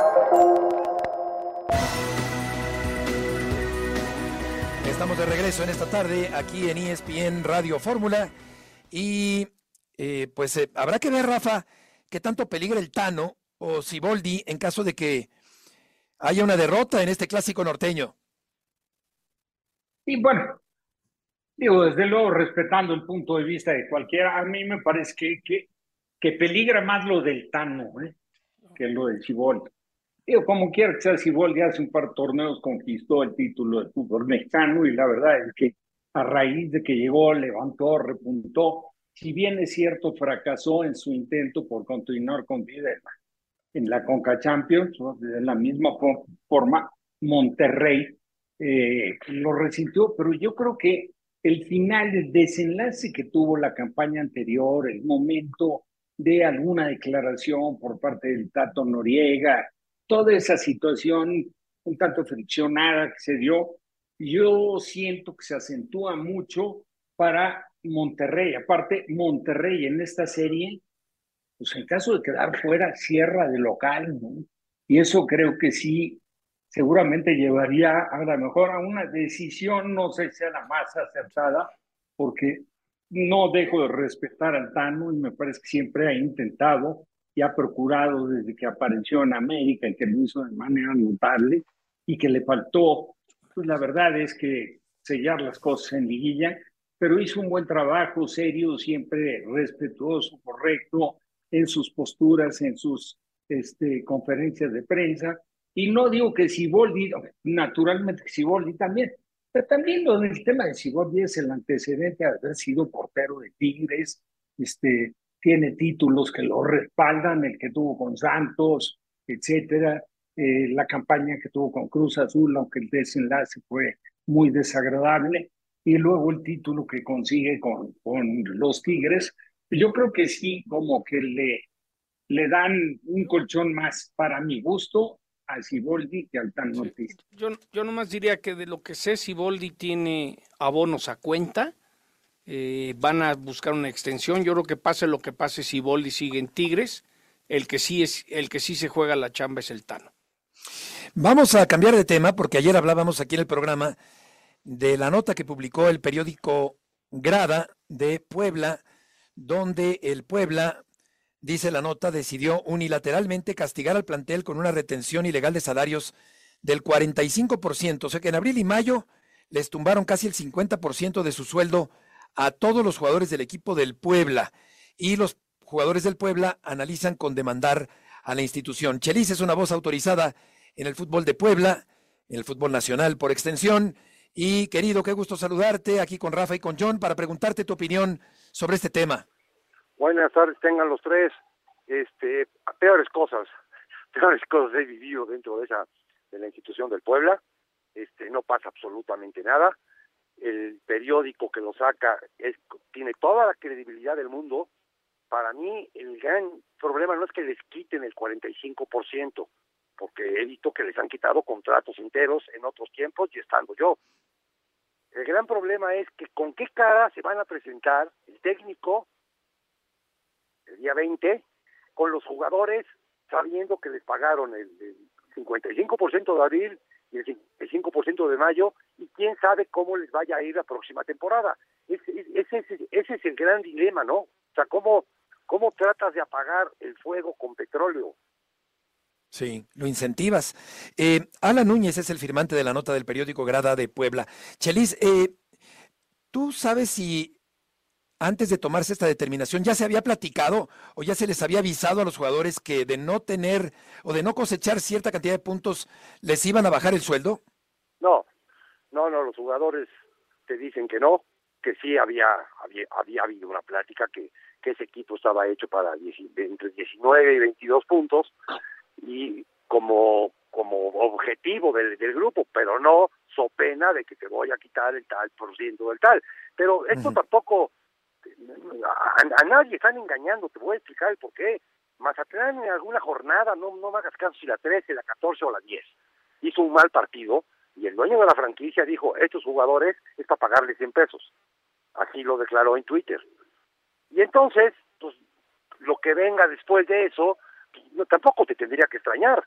[SPEAKER 3] Estamos de regreso en esta tarde aquí en E S P N Radio Fórmula y eh, pues eh, habrá que ver, Rafa, qué tanto peligra el Tano o Siboldi en caso de que haya una derrota en este clásico norteño.
[SPEAKER 8] Y bueno, digo, desde luego, respetando el punto de vista de cualquiera, a mí me parece que, que, que peligra más lo del Tano, ¿eh? que lo del Siboldi. Digo, como quiera que sea, Siboldi hace un par de torneos conquistó el título de fútbol mexicano y la verdad es que a raíz de que llegó, levantó, repuntó, si bien es cierto, fracasó en su intento por continuar con vida en la Conca Champions, ¿no? De la misma forma, Monterrey eh, lo resintió, pero yo creo que el final, el desenlace que tuvo la campaña anterior, el momento de alguna declaración por parte del Tato Noriega, toda esa situación un tanto friccionada que se dio, yo siento que se acentúa mucho para Monterrey. Aparte, Monterrey en esta serie, pues en caso de quedar fuera, cierra de local, ¿no? Y eso creo que sí, seguramente llevaría a lo mejor a una decisión, no sé si sea la más acertada, porque no dejo de respetar al Tano y me parece que siempre ha intentado y ha procurado desde que apareció en América y que lo hizo de manera notable y que le faltó, pues la verdad es que sellar las cosas en liguilla, pero hizo un buen trabajo, serio, siempre respetuoso, correcto en sus posturas, en sus este, conferencias de prensa. Y no digo que Siboldi, naturalmente que Siboldi también, pero también lo del tema de Siboldi es el antecedente de haber sido portero de Tigres, este, tiene títulos que lo respaldan, el que tuvo con Santos, etcétera, eh, la campaña que tuvo con Cruz Azul, aunque el desenlace fue muy desagradable, y luego el título que consigue con, con los Tigres. Yo creo que sí, como que le, le dan un colchón más para mi gusto a Siboldi que al Tano Ortiz.
[SPEAKER 4] Sí, yo, yo nomás diría que de lo que sé, Siboldi tiene abonos a cuenta. Eh, van a buscar una extensión. Yo creo que pase lo que pase, Siboldi sigue en Tigres. El que sí es, el que sí se juega la chamba es el Tano.
[SPEAKER 3] Vamos a cambiar de tema porque ayer hablábamos aquí en el programa de la nota que publicó el periódico Grada de Puebla, donde el Puebla, dice la nota, decidió unilateralmente castigar al plantel con una retención ilegal de salarios del cuarenta y cinco por ciento. O sea que en abril y mayo les tumbaron casi el cincuenta por ciento de su sueldo a todos los jugadores del equipo del Puebla, y los jugadores del Puebla analizan con demandar a la institución. Chelis es una voz autorizada en el fútbol de Puebla, en el fútbol nacional por extensión, y querido, qué gusto saludarte aquí con Rafa y con John para preguntarte tu opinión sobre este tema.
[SPEAKER 18] Buenas tardes, tengan los tres. Este, peores cosas, peores cosas he vivido dentro de esa, de la institución del Puebla. Este, no pasa absolutamente nada. El periódico que lo saca es, tiene toda la credibilidad del mundo. Para mí el gran problema no es que les quiten el cuarenta y cinco por ciento, porque he visto que les han quitado contratos enteros en otros tiempos y estando yo. El gran problema es que con qué cara se van a presentar el técnico el día veinte con los jugadores sabiendo que les pagaron el, el cincuenta y cinco por ciento de abril y el cincuenta y cinco por ciento de mayo, y quién sabe cómo les vaya a ir la próxima temporada. Ese, ese, ese, ese es el gran dilema, ¿no? O sea, ¿cómo, cómo tratas de apagar el fuego con petróleo?
[SPEAKER 3] Sí, lo incentivas. Eh, Alan Núñez es el firmante de la nota del periódico Grada de Puebla. Chelis, eh, ¿tú sabes si antes de tomarse esta determinación ya se había platicado o ya se les había avisado a los jugadores que de no tener o de no cosechar cierta cantidad de puntos les iban a bajar el sueldo?
[SPEAKER 18] No, no, no, los jugadores te dicen que no, que sí había había, había habido una plática, que, que ese equipo estaba hecho para diez, entre diecinueve y veintidós puntos y como como objetivo del, del grupo, pero no so pena de que te voy a quitar el tal por ciento del tal. Pero esto uh-huh. tampoco... A, a nadie están engañando, te voy a explicar el por qué. Mazatlán en alguna jornada, no, no me hagas caso si la trece, la catorce o la diez, hizo un mal partido y el dueño de la franquicia dijo, estos jugadores es para pagarles cien pesos. Así lo declaró en Twitter. Y entonces, pues, lo que venga después de eso, no, tampoco te tendría que extrañar.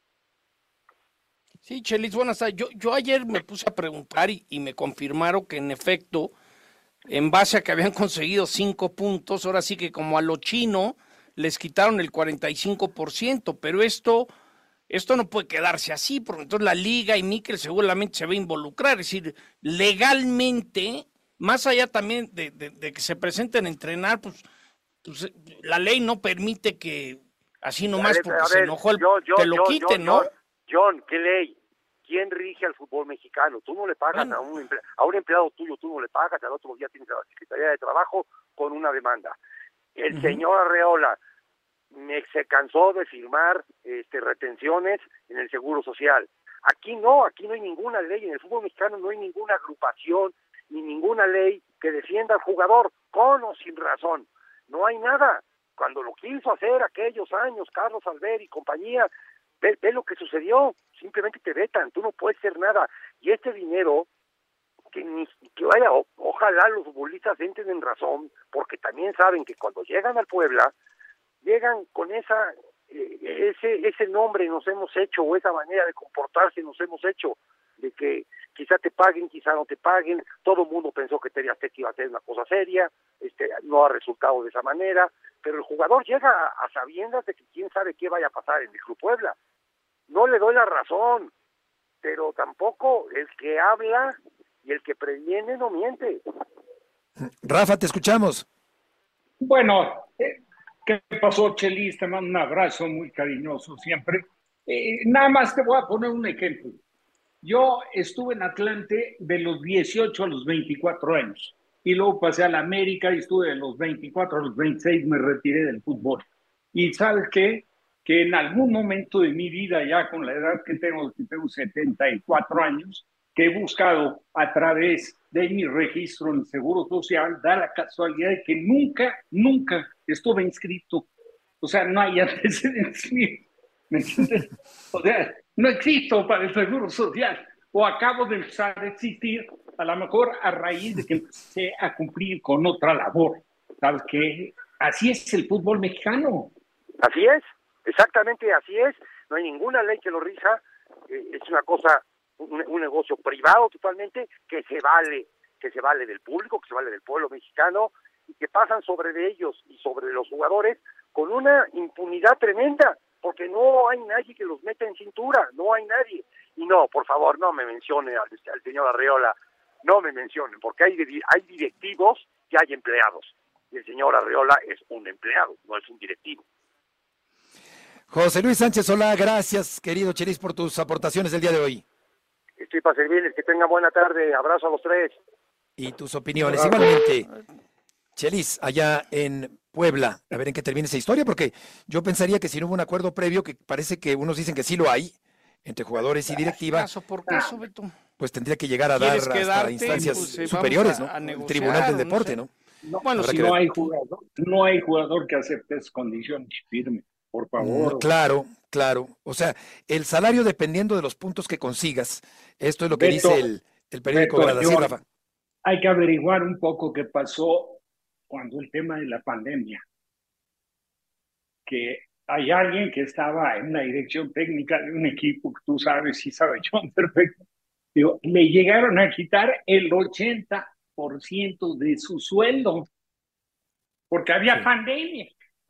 [SPEAKER 4] Sí, Chelis, buenas tardes. Yo, yo ayer me puse a preguntar y, y me confirmaron que en efecto, en base a que habían conseguido cinco puntos, ahora sí que como a lo chino les quitaron el cuarenta y cinco por ciento, pero esto, esto no puede quedarse así, porque entonces la liga y Mikel seguramente se va a involucrar, es decir, legalmente, más allá también de, de, de que se presenten a entrenar, pues, pues la ley no permite que así nomás porque ver, se enojó el,
[SPEAKER 18] yo, yo,
[SPEAKER 4] te lo
[SPEAKER 18] yo,
[SPEAKER 4] quiten,
[SPEAKER 18] yo,
[SPEAKER 4] ¿no?
[SPEAKER 18] John, John, ¿qué ley? ¿Quién rige al fútbol mexicano? Tú no le pagas bueno. a, un emple a un empleado tuyo, tú no le pagas, al otro día tienes a la Secretaría de Trabajo con una demanda. El uh-huh. señor Arreola me, se cansó de firmar este, retenciones en el Seguro Social. Aquí no, aquí no hay ninguna ley, en el fútbol mexicano no hay ninguna agrupación ni ninguna ley que defienda al jugador, con o sin razón. No hay nada. Cuando lo quiso hacer aquellos años, Carlos Albert y compañía, Ve, ve lo que sucedió, simplemente te vetan, tú no puedes hacer nada. Y este dinero, que ni que vaya, o, ojalá los futbolistas entren en razón, porque también saben que cuando llegan al Puebla, llegan con esa eh, ese ese nombre nos hemos hecho, o esa manera de comportarse nos hemos hecho, de que quizá te paguen, quizá no te paguen. Todo el mundo pensó que T V Azteca iba a ser una cosa seria, este no ha resultado de esa manera, pero el jugador llega a, a sabiendas de que quién sabe qué vaya a pasar en el Club Puebla. No le doy la razón, pero tampoco el que habla y el que previene no miente.
[SPEAKER 3] Rafa, te escuchamos.
[SPEAKER 8] Bueno, eh, ¿qué pasó, Chelis? Te mando un abrazo muy cariñoso siempre. Eh, nada más te voy a poner un ejemplo. Yo estuve en Atlante de los dieciocho a los veinticuatro años y luego pasé a la América y estuve de los veinticuatro a los veintiséis, me retiré del fútbol. Y ¿sabes qué? Que en algún momento de mi vida, ya con la edad que tengo, que tengo setenta y cuatro años, que he buscado a través de mi registro en el Seguro Social, da la casualidad de que nunca, nunca estuve inscrito. O sea, no hay antecedentes míos. ¿Me entiendes? O sea, no existo para el Seguro Social. O acabo de empezar a existir, a lo mejor a raíz de que empecé a cumplir con otra labor. ¿Sabes qué? Así es el fútbol mexicano.
[SPEAKER 18] Así es. Exactamente así es, no hay ninguna ley que lo rija, eh, es una cosa, un, un negocio privado totalmente, que se vale, que se vale del público, que se vale del pueblo mexicano, y que pasan sobre de ellos y sobre los jugadores con una impunidad tremenda, porque no hay nadie que los meta en cintura, no hay nadie. Y no, por favor, no me mencione al, al señor Arreola, no me mencionen, porque hay, hay directivos y hay empleados, y el señor Arreola es un empleado, no es un directivo.
[SPEAKER 3] José Luis Sánchez Solá, gracias, querido Chelis, por tus aportaciones del día de hoy.
[SPEAKER 18] Estoy para servirles, que tengan buena tarde, abrazo a los tres.
[SPEAKER 3] Y tus opiniones, igualmente. Chelis, allá en Puebla, a ver en qué termina esa historia, porque yo pensaría que si no hubo un acuerdo previo, que parece que unos dicen que sí lo hay, entre jugadores y directiva,
[SPEAKER 4] caso por caso, Beto.
[SPEAKER 3] Pues tendría que llegar a dar hasta quedarte, instancias pues, eh, superiores, ¿no? A, a negociar, el Tribunal del Deporte, ¿no? Sé.
[SPEAKER 8] ¿no? No, bueno, si no hay jugador, no hay jugador que acepte esas condiciones firme. Por favor.
[SPEAKER 3] No, claro, claro. O sea, el salario dependiendo de los puntos que consigas. Esto es lo que Beto, dice el, el periódico Beto, Gradacir, Rafa.
[SPEAKER 8] Hay que averiguar un poco qué pasó cuando el tema de la pandemia. Que hay alguien que estaba en la dirección técnica de un equipo que tú sabes y sabe John perfecto. Digo, le llegaron a quitar el ochenta por ciento de su sueldo porque había sí. pandemia.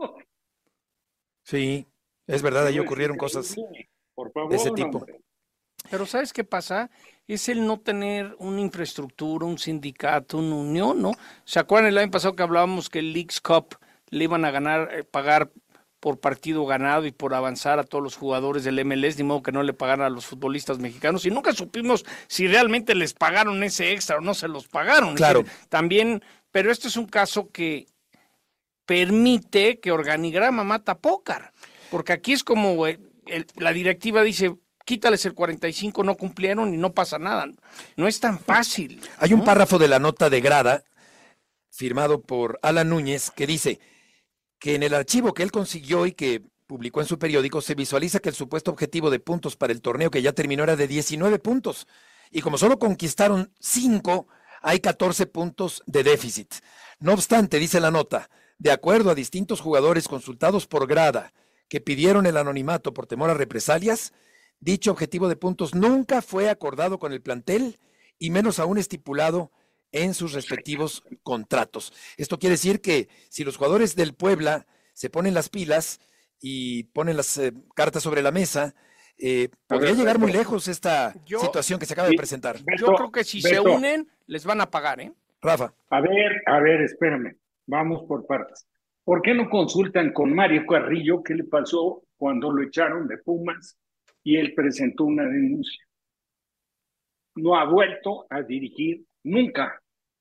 [SPEAKER 3] Sí, es verdad, ahí ocurrieron cosas
[SPEAKER 8] Por favor,
[SPEAKER 3] de ese tipo.
[SPEAKER 8] Hombre.
[SPEAKER 4] Pero ¿sabes qué pasa? Es el no tener una infraestructura, un sindicato, una unión, ¿no? ¿Se acuerdan el año pasado que hablábamos que el Leagues Cup le iban a ganar, eh, pagar por partido ganado y por avanzar a todos los jugadores del M L S, de modo que no le pagaran a los futbolistas mexicanos? Y nunca supimos si realmente les pagaron ese extra o no se los pagaron.
[SPEAKER 3] Claro.
[SPEAKER 4] Es decir, también, pero este es un caso que permite que organigrama mata pócar, porque aquí es como el, el, la directiva dice, quítales el cuarenta y cinco, no cumplieron y no pasa nada. No es tan fácil.
[SPEAKER 3] Hay un ¿no? párrafo de la nota de Grada, firmado por Alan Núñez, que dice que en el archivo que él consiguió y que publicó en su periódico, se visualiza que el supuesto objetivo de puntos para el torneo que ya terminó era de diecinueve puntos. Y como solo conquistaron cinco, hay catorce puntos de déficit. No obstante, dice la nota, de acuerdo a distintos jugadores consultados por Grada, que pidieron el anonimato por temor a represalias, dicho objetivo de puntos nunca fue acordado con el plantel y menos aún estipulado en sus respectivos contratos. Esto quiere decir que si los jugadores del Puebla se ponen las pilas y ponen las eh, cartas sobre la mesa, eh, podría
[SPEAKER 4] ver,
[SPEAKER 3] llegar
[SPEAKER 4] Beto,
[SPEAKER 3] muy lejos esta
[SPEAKER 4] yo,
[SPEAKER 3] situación que se acaba de presentar.
[SPEAKER 4] Yo creo que si
[SPEAKER 8] Beto.
[SPEAKER 4] se unen, les van a pagar, ¿eh?
[SPEAKER 3] Rafa.
[SPEAKER 8] A ver, a ver, espérame. Vamos por partes. ¿Por qué no consultan con Mario Carrillo qué le pasó cuando lo echaron de Pumas y él presentó una denuncia? No ha vuelto a dirigir nunca.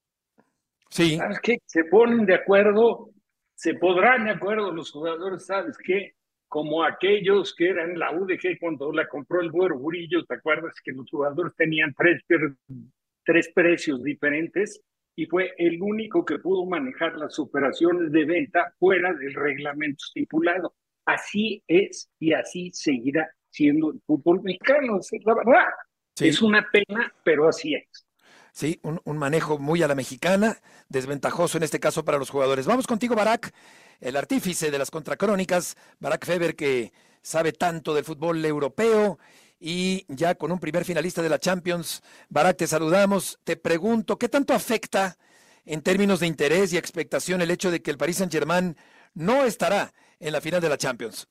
[SPEAKER 3] Sí.
[SPEAKER 8] ¿Sabes qué? Se ponen de acuerdo, se podrán de acuerdo los jugadores, ¿sabes qué? Como aquellos que eran la U D G cuando la compró el Güero Burillo, ¿te acuerdas que los jugadores tenían tres, tres precios diferentes? Y fue el único que pudo manejar las operaciones de venta fuera del reglamento estipulado. Así es y así seguirá siendo el fútbol mexicano, es la verdad.
[SPEAKER 3] Sí.
[SPEAKER 8] Es una pena, pero así es.
[SPEAKER 3] Sí, un, un manejo muy a la mexicana, desventajoso en este caso para los jugadores. Vamos contigo, Barak, el artífice de las contracrónicas, Barak Feber, que sabe tanto del fútbol europeo y ya con un primer finalista de la Champions. Barak, te saludamos. Te pregunto, ¿qué tanto afecta en términos de interés y expectación el hecho de que el Paris Saint-Germain no estará en la final de la Champions?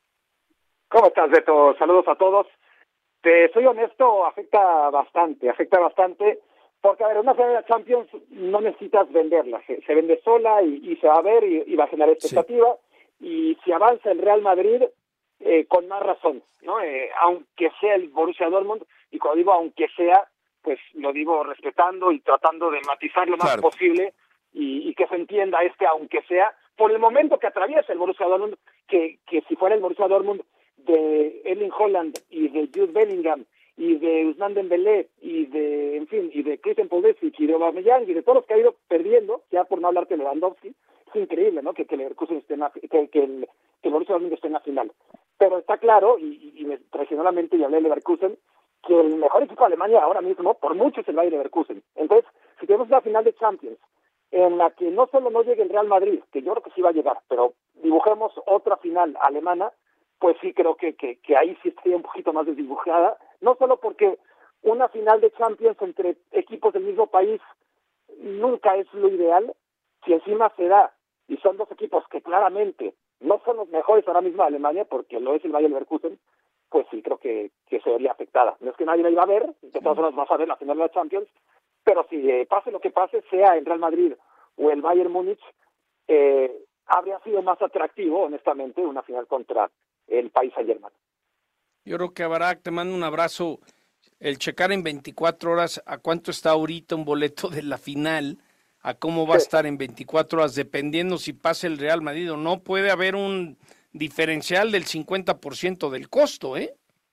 [SPEAKER 11] ¿Cómo estás, Beto? Saludos a todos. Te soy honesto, afecta bastante, afecta bastante. Porque, a ver, una final de la Champions no necesitas venderla, se, se vende sola y, y se va a ver y, y va a generar expectativa. Sí. Y si avanza el Real Madrid, eh, con más razón, ¿no? Eh, aunque sea el Borussia Dortmund, y cuando digo aunque sea, pues lo digo respetando y tratando de matizar lo más claro. posible y, y que se entienda este aunque sea, por el momento que atraviesa el Borussia Dortmund, que, que si fuera el Borussia Dortmund de Erling Haaland y de Jude Bellingham, y de Ousmane Dembélé, y de, en fin, y de Christian Pulisic, y de Aubameyang, y de todos los que ha ido perdiendo, ya por no hablar de Lewandowski, es increíble, ¿no?, que, que Leverkusen esté en la, que, que el, que el Borussia Dortmund esté en la final. Pero está claro, y, y me traicionó la mente y hablé de Leverkusen, que el mejor equipo de Alemania ahora mismo, por mucho, es el Bayer Leverkusen. Entonces, si tenemos una final de Champions, en la que no solo no llegue el Real Madrid, que yo creo que sí va a llegar, pero dibujemos otra final alemana, pues sí creo que, que, que ahí sí estaría un poquito más desdibujada, no solo porque una final de Champions entre equipos del mismo país nunca es lo ideal, si encima se da, y son dos equipos que claramente no son los mejores ahora mismo de Alemania, porque lo es el Bayer Leverkusen, pues sí creo que, que se vería afectada. No es que nadie la iba a ver, de todas formas vas a ver la final de la Champions, pero si eh, pase lo que pase, sea el Real Madrid o el Bayern Múnich, eh, habría sido más atractivo, honestamente, una final contra el Paris Saint-Germain.
[SPEAKER 4] Yo creo que Barak, te mando un abrazo. El checar en veinticuatro horas a cuánto está ahorita un boleto de la final, a cómo va sí. a estar en veinticuatro horas, dependiendo si pasa el Real Madrid o no, puede haber un diferencial del cincuenta por ciento del costo, ¿eh?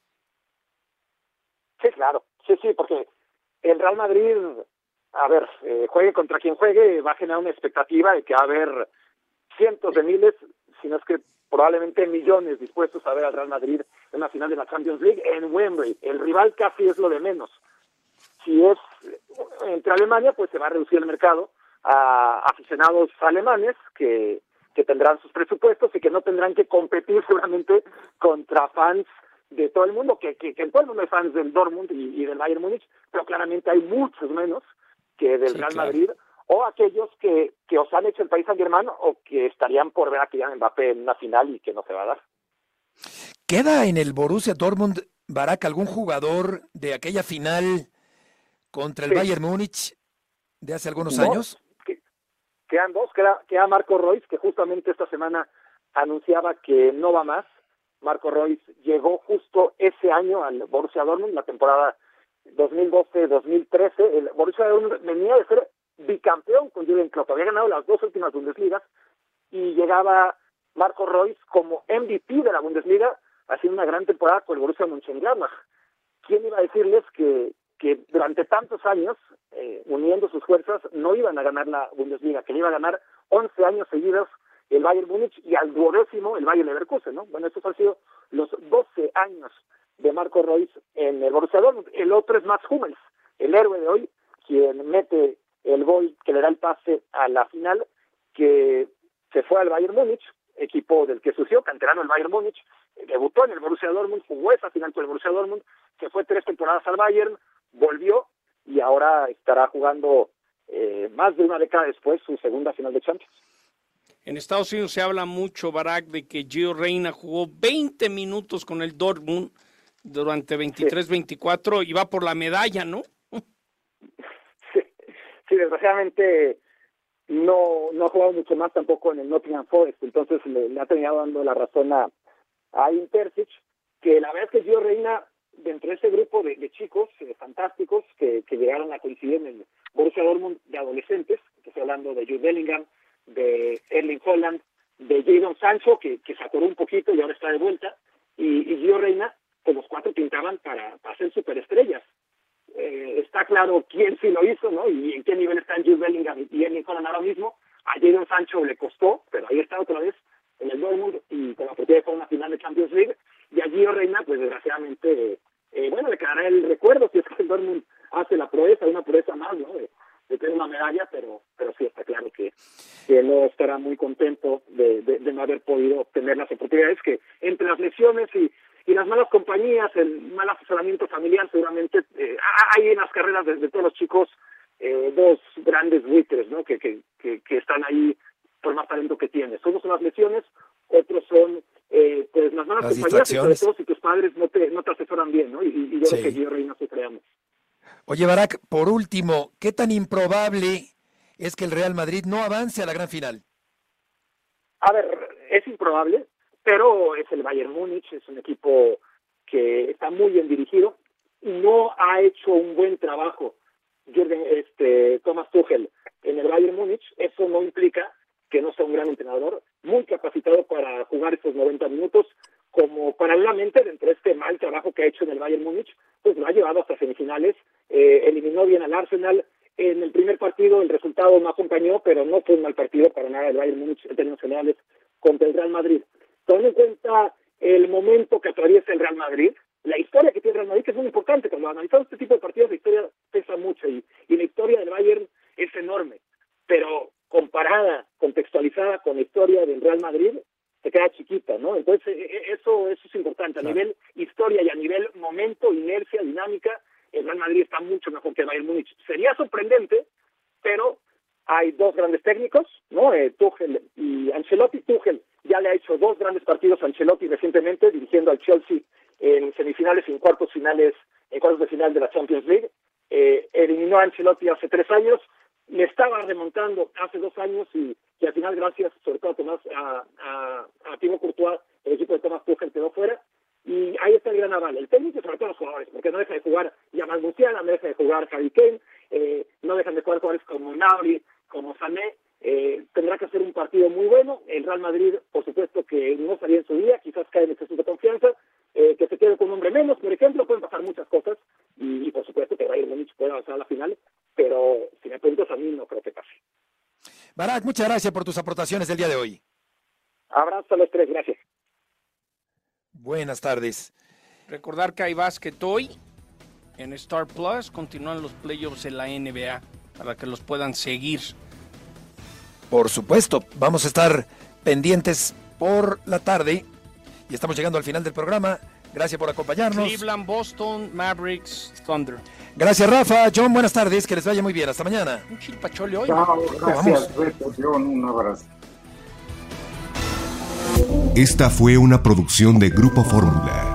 [SPEAKER 11] Sí, claro. Sí, sí, porque el Real Madrid, a ver, eh, juegue contra quien juegue, va a generar una expectativa de que va a haber cientos de miles, si no es que probablemente millones dispuestos a ver al Real Madrid en la final de la Champions League en Wembley. El rival casi es lo de menos. Si es entre Alemania, pues se va a reducir el mercado a aficionados alemanes que, que tendrán sus presupuestos y que no tendrán que competir seguramente contra fans de todo el mundo, que, que, que en todo el mundo hay fans del Dortmund y, y del Bayern Múnich, pero claramente hay muchos menos que del sí, Real claro. Madrid, o aquellos que, que os han hecho el Paris Saint-Germain o que estarían por ver a Kylian Mbappé en una final y que no se va a dar.
[SPEAKER 3] ¿Queda en el Borussia Dortmund, Barak, algún jugador de aquella final contra el sí. Bayern Múnich de hace algunos
[SPEAKER 11] no,
[SPEAKER 3] años?
[SPEAKER 11] Que, quedan dos, queda, queda Marco Reus, que justamente esta semana anunciaba que no va más. Marco Reus llegó justo ese año al Borussia Dortmund, la temporada dos mil doce dos mil trece. El Borussia Dortmund venía de ser bicampeón con Jürgen Klopp, había ganado las dos últimas Bundesligas y llegaba Marco Reus como M V P de la Bundesliga, haciendo una gran temporada con el Borussia Mönchengladbach. ¿Quién iba a decirles que, que durante tantos años, eh, uniendo sus fuerzas, no iban a ganar la Bundesliga, que le iba a ganar once años seguidos
[SPEAKER 19] el Bayern Múnich, y al duodécimo el Bayern Leverkusen, ¿no? Bueno, estos han sido los doce años de Marco Reus en el Borussia Dortmund. El otro es Mats Hummels, el héroe de hoy, quien mete el gol que le da el pase a la final, que se fue al Bayern Múnich, equipo del que surgió, canterano el Bayern Múnich, debutó en el Borussia Dortmund, jugó esa final con el Borussia Dortmund, se fue tres temporadas al Bayern, volvió y ahora estará jugando eh, más de una década después su segunda final de Champions.
[SPEAKER 4] En Estados Unidos se habla mucho, Barak, de que Gio Reyna jugó veinte minutos con el Dortmund durante veintitrés veinticuatro y va por la medalla, ¿no?
[SPEAKER 19] Sí, sí, desgraciadamente no, no ha jugado mucho más tampoco en el Nottingham Forest, entonces le, le ha terminado dando la razón a, a Intercic, que la verdad es que Gio Reyna, dentro de ese grupo de, de chicos eh, fantásticos que, que llegaron a coincidir en el Borussia Dortmund de adolescentes, que estoy hablando de Jude Bellingham, de Erling Haaland, de Jadon Sancho, que, que se atoró un poquito y ahora está de vuelta, y, y Gio Reyna, pues los cuatro pintaban para, para ser superestrellas. Eh, está claro quién sí lo hizo, ¿no? Y en qué nivel están Jude Bellingham y Erling Haaland ahora mismo. A Jadon Sancho le costó, pero ahí está otra vez en el Dortmund y con la oportunidad de jugar una final de Champions League. Y a Gio Reyna, pues desgraciadamente, eh, bueno, le quedará el recuerdo si es que el Dortmund hace la proeza, una proeza más, ¿no? De, de tener una medalla, pero pero sí está claro que, que no estará muy contento de, de, de no haber podido obtener las oportunidades, que entre las lesiones y, y las malas compañías, el mal asesoramiento familiar, seguramente eh, hay en las carreras de, de todos los chicos eh, dos grandes buitres, ¿no? Que, que, que, que están ahí por más talento que tienes. Unos son las lesiones, otros son eh, pues las malas
[SPEAKER 3] las
[SPEAKER 19] compañías, y sobre todo si tus padres no te, no te asesoran bien, ¿no? Y, y yo
[SPEAKER 3] Sí.
[SPEAKER 19] creo que Gio Reyna sufreamos.
[SPEAKER 3] Oye, Barak, por último, ¿qué tan improbable es que el Real Madrid no avance a la gran final?
[SPEAKER 19] A ver, es improbable, pero es el Bayern Múnich, es un equipo que está muy bien dirigido y no ha hecho un buen trabajo Jürgen, este, Thomas Tuchel en el Bayern Múnich. Eso no implica que no sea un gran entrenador, muy capacitado para jugar esos noventa minutos, como paralelamente dentro de este mal trabajo que ha hecho en el Bayern Múnich, pues lo ha llevado hasta semifinales, eh, eliminó bien al Arsenal. En el primer partido el resultado no acompañó, pero no fue un mal partido para nada el Bayern Múnich en términos generales contra el Real Madrid. Tomando en cuenta el momento que atraviesa el Real Madrid, la historia que tiene el Real Madrid, que es muy importante, cuando analizamos este tipo de partidos, la historia pesa mucho y, y la historia del Bayern es enorme, pero comparada, contextualizada con la historia del Real Madrid, se queda chiquita, ¿no? Entonces, eso, eso es importante. A
[SPEAKER 3] Claro.
[SPEAKER 19] nivel historia y a nivel momento, inercia, dinámica, el Real Madrid está mucho mejor que el Bayern Múnich. Sería sorprendente, pero hay dos grandes técnicos, ¿no? Eh, Tuchel y Ancelotti. Tuchel ya le ha hecho dos grandes partidos a Ancelotti recientemente, dirigiendo al Chelsea en semifinales y en cuartos finales, en cuartos de final de la Champions League. Eh, eliminó a Ancelotti hace tres años, le estaba remontando hace dos años y, y al final, gracias sobre todo a Tomás, a, a, a Thibaut Courtois, el equipo de Thomas Tuchel quedó fuera. Y ahí está el gran aval, el técnico y sobre todo los jugadores, porque no deja de jugar Jamal Musiala, no deja de jugar Harry Kane, eh, no dejan de jugar jugadores como Gnabry, como Sané. Eh, tendrá que hacer un partido muy bueno. El Real Madrid, por supuesto, que no salía en su día, quizás cae en exceso de confianza, eh, que se quede con un hombre menos, por ejemplo, pueden pasar muchas cosas, y, y por supuesto que Bayern Múnich puede avanzar a la final, pero si me preguntas a mí, no creo que pase.
[SPEAKER 3] Barak, muchas gracias por tus aportaciones del día de hoy.
[SPEAKER 19] Abrazo a los tres, gracias.
[SPEAKER 3] Buenas tardes.
[SPEAKER 4] Recordar que hay básquet hoy en Star Plus, continúan los playoffs en la N B A para que los puedan seguir.
[SPEAKER 3] Por supuesto, vamos a estar pendientes por la tarde y estamos llegando al final del programa. Gracias por acompañarnos.
[SPEAKER 4] Cleveland, Boston, Mavericks, Thunder.
[SPEAKER 3] Gracias, Rafa. John, buenas tardes. Que les vaya muy bien. Hasta mañana.
[SPEAKER 4] Un chilpachole hoy.
[SPEAKER 8] Chao, gracias,
[SPEAKER 3] Vamos.
[SPEAKER 8] Beto, John, un abrazo.
[SPEAKER 20] Esta fue una producción de Grupo Fórmula.